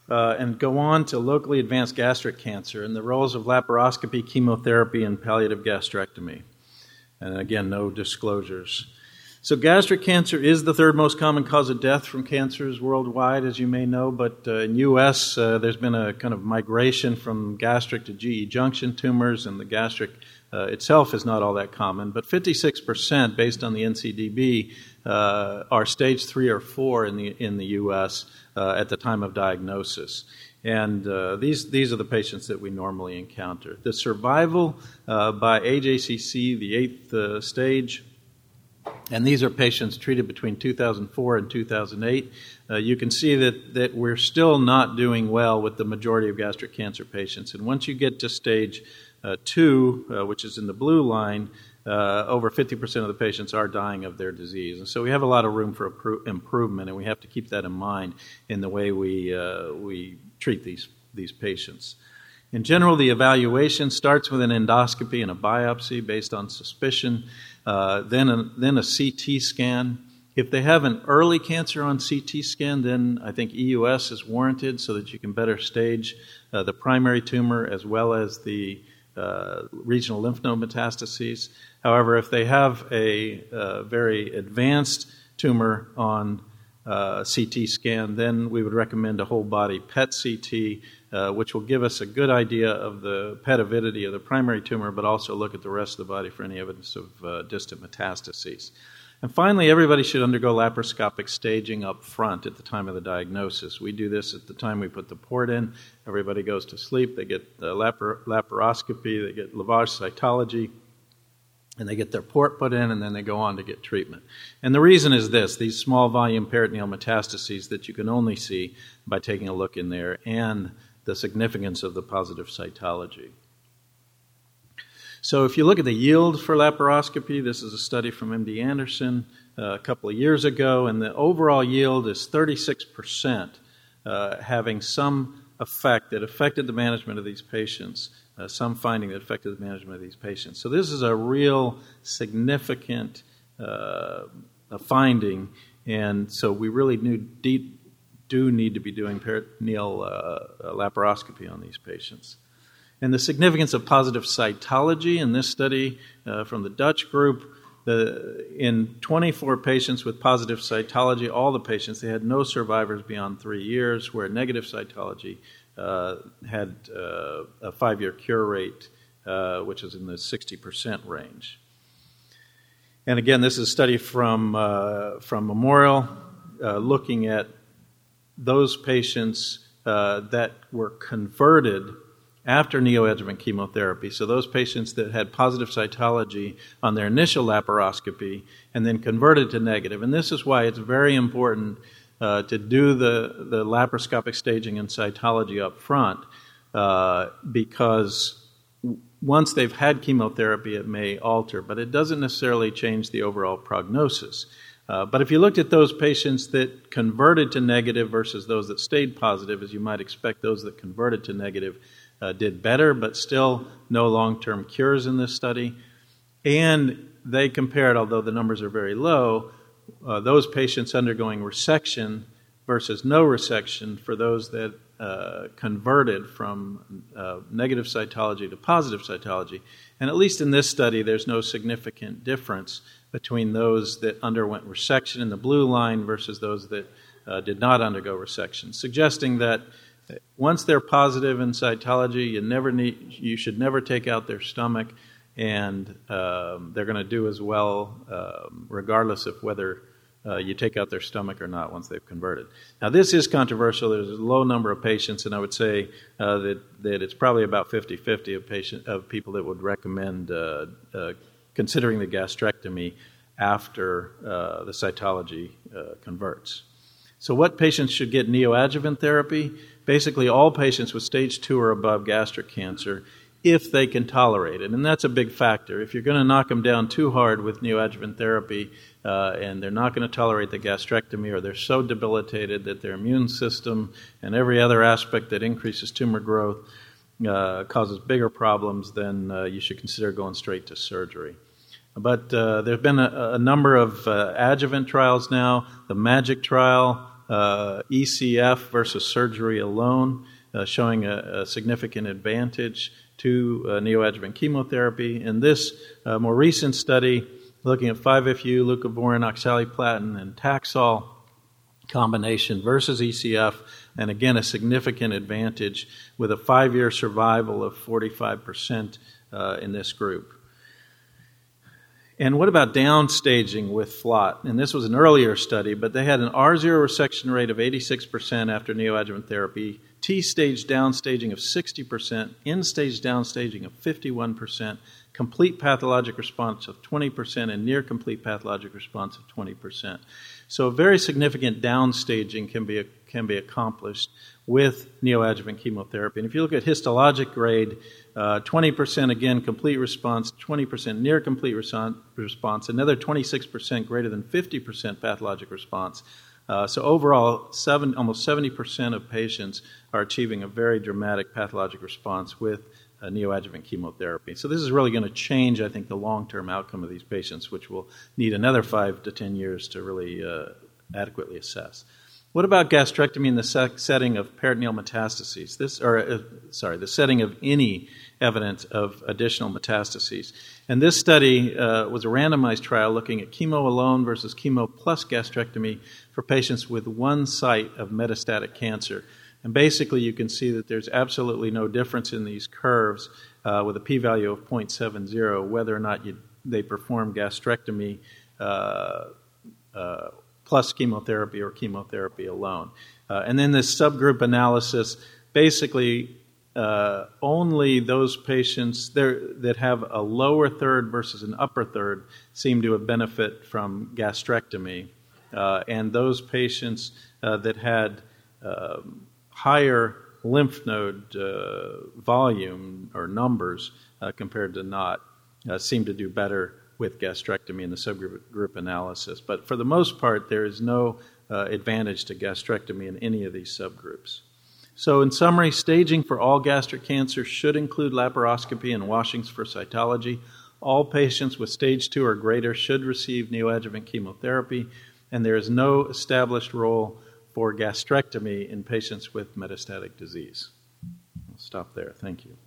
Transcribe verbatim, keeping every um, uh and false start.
uh, and go on to locally advanced gastric cancer and the roles of laparoscopy, chemotherapy, and palliative gastrectomy. And again, no disclosures. So gastric cancer is the third most common cause of death from cancers worldwide, as you may know, but uh, in the U S uh, there's been a kind of migration from gastric to G E junction tumors, and the gastric uh, itself is not all that common, but fifty-six percent, based on the N C D B, uh, are stage three or four in the in the U S uh, at the time of diagnosis. And uh, these these are the patients that we normally encounter. The survival uh, by A J C C, the eighth uh, stage, and these are patients treated between two thousand four and two thousand eight. Uh, you can see that, that we're still not doing well with the majority of gastric cancer patients. And once you get to stage uh, two, uh, which is in the blue line, uh, over fifty percent of the patients are dying of their disease. And so we have a lot of room for appro- improvement, and we have to keep that in mind in the way we uh, we treat these these patients. In general, the evaluation starts with an endoscopy and a biopsy based on suspicion, uh, then, a, then a C T scan. If they have an early cancer on C T scan, then I think E U S is warranted so that you can better stage uh, the primary tumor as well as the uh, regional lymph node metastases. However, if they have a uh, very advanced tumor on uh, C T scan, then we would recommend a whole body P E T C T, Uh, which will give us a good idea of the P E T avidity of the primary tumor, but also look at the rest of the body for any evidence of uh, distant metastases. And finally, everybody should undergo laparoscopic staging up front at the time of the diagnosis. We do this at the time we put the port in. Everybody goes to sleep. They get the lapar- laparoscopy, they get lavage cytology, and they get their port put in, and then they go on to get treatment. And the reason is this: these small volume peritoneal metastases that you can only see by taking a look in there, and the significance of the positive cytology. So if you look at the yield for laparoscopy, this is a study from M D Anderson uh, a couple of years ago, and the overall yield is thirty-six percent, uh, having some effect that affected the management of these patients, uh, some finding that affected the management of these patients. So this is a real significant uh, finding, and so we really do, do need to be doing peritoneal uh, laparoscopy on these patients. And the significance of positive cytology in this study uh, from the Dutch group, the, in twenty-four patients with positive cytology, all the patients, they had no survivors beyond three years, where negative cytology uh, had uh, a five-year cure rate, uh, which is in the sixty percent range. And again, this is a study from, uh, from Memorial uh, looking at those patients uh, that were converted after neoadjuvant chemotherapy. So those patients that had positive cytology on their initial laparoscopy and then converted to negative. And this is why it's very important uh, to do the, the laparoscopic staging and cytology up front, uh, because once they've had chemotherapy, it may alter, but it doesn't necessarily change the overall prognosis. Uh, but if you looked at those patients that converted to negative versus those that stayed positive, as you might expect, those that converted to negative Uh, did better, but still no long-term cures in this study. And they compared, although the numbers are very low, uh, those patients undergoing resection versus no resection for those that uh, converted from uh, negative cytology to positive cytology. And at least in this study, there's no significant difference between those that underwent resection in the blue line versus those that uh, did not undergo resection, suggesting that once they're positive in cytology, you never need, you should never take out their stomach, and um, they're going to do as well um, regardless of whether uh, you take out their stomach or not once they've converted. Now, this is controversial. There's a low number of patients, and I would say uh, that, that it's probably about fifty-fifty of, patient, of people that would recommend uh, uh, considering the gastrectomy after uh, the cytology uh, converts. So what patients should get neoadjuvant therapy? Basically, all patients with stage two or above gastric cancer, if they can tolerate it. And that's a big factor. If you're going to knock them down too hard with neoadjuvant therapy uh, and they're not going to tolerate the gastrectomy, or they're so debilitated that their immune system and every other aspect that increases tumor growth uh, causes bigger problems, then uh, you should consider going straight to surgery. But uh, there have been a, a number of uh, adjuvant trials now. The MAGIC trial uh, E C F versus surgery alone, uh, showing a, a significant advantage to uh, neoadjuvant chemotherapy. In this uh, more recent study, looking at five F U, leucovorin, oxaliplatin, and Taxol combination versus E C F, and again, a significant advantage with a five-year survival of forty-five percent uh, in this group. And what about downstaging with F L O T? And this was an earlier study, but they had an R zero resection rate of eighty-six percent after neoadjuvant therapy, T-stage downstaging of sixty percent, N-stage downstaging of fifty-one percent, complete pathologic response of twenty percent, and near complete pathologic response of twenty percent. So a very significant downstaging can be can be accomplished with neoadjuvant chemotherapy. And if you look at histologic grade, uh, twenty percent again complete response, twenty percent near complete response, another twenty-six percent greater than fifty percent pathologic response. Uh, so overall, seven, almost seventy percent of patients are achieving a very dramatic pathologic response with uh, neoadjuvant chemotherapy. So this is really going to change, I think, the long-term outcome of these patients, which will need another five to ten years to really uh, adequately assess. What about gastrectomy in the se- setting of peritoneal metastases? This, or uh, sorry, the setting of any evidence of additional metastases. And this study uh, was a randomized trial looking at chemo alone versus chemo plus gastrectomy for patients with one site of metastatic cancer. And basically, you can see that there's absolutely no difference in these curves uh, with a p-value of zero point seven zero, whether or not you, they perform gastrectomy uh, uh, plus chemotherapy or chemotherapy alone. Uh, and then this subgroup analysis, basically uh, only those patients there that have a lower third versus an upper third seem to have benefit from gastrectomy. Uh, and those patients uh, that had um, higher lymph node uh, volume or numbers uh, compared to not uh, seem to do better with gastrectomy in the subgroup group analysis. But for the most part, there is no uh, advantage to gastrectomy in any of these subgroups. So in summary, staging for all gastric cancer should include laparoscopy and washings for cytology. All patients with stage two or greater should receive neoadjuvant chemotherapy, and there is no established role for gastrectomy in patients with metastatic disease. I'll stop there. Thank you.